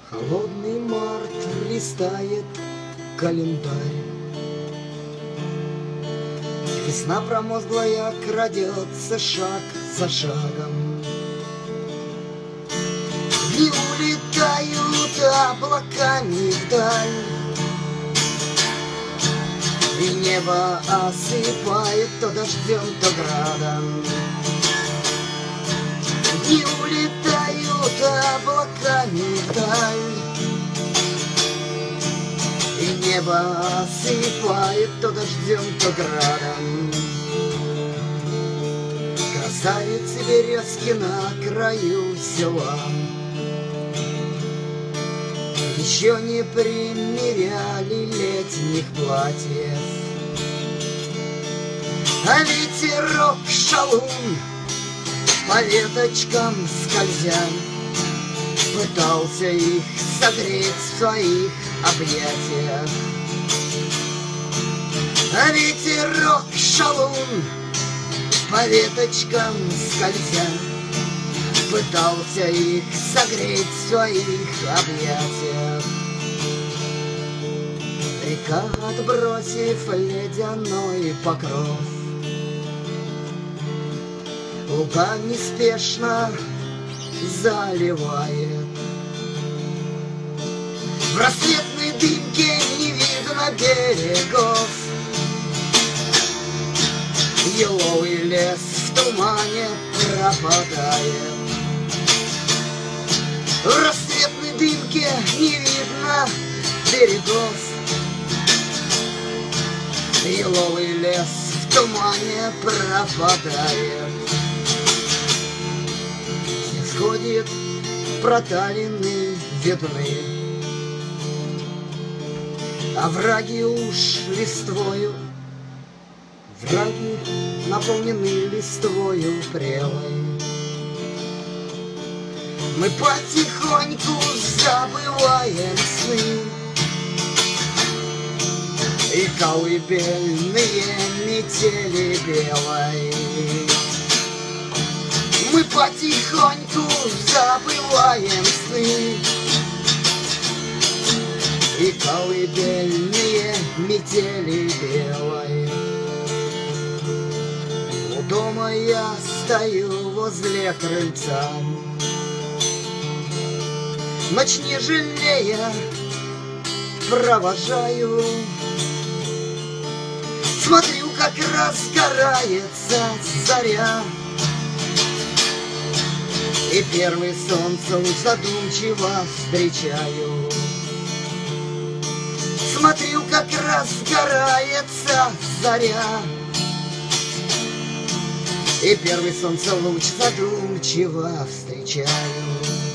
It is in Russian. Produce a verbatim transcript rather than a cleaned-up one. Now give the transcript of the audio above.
Холодный март листает календарь. Весна промозглая крадется шаг за шагом. Дни улетают облаками вдаль, и небо осыпает то дождем, то градом. Дни улетают облаками вдаль, и небо осыпает то дождем, то градом. Красавицы березки на краю села еще не примеряли летних платьев, а ветерок шалун по веточкам скользя пытался их согреть в своих объятиях. А ветерок шалун по веточкам скользя пытался их согреть в своих объятиях. Река, отбросив ледяной покров, луга неспешно заливает. В рассветной дымке не видно берегов, еловый лес в тумане пропадает. В рассветной дымке не видно берегов, еловый лес в тумане пропадает. Сходит проталины видны, овраги уж листвою, враги наполнены листвою прелой. Мы потихоньку забываем сны и колыбельные метели белой. Мы потихоньку забываем сны и колыбельные метели белой. У дома я стою возле крыльца, ночь не жалея провожаю. Смотрю, как разгорается заря, и первый солнце луч задумчиво встречаю. Смотрю, как разгорается заря, и первый солнце луч задумчиво встречаю.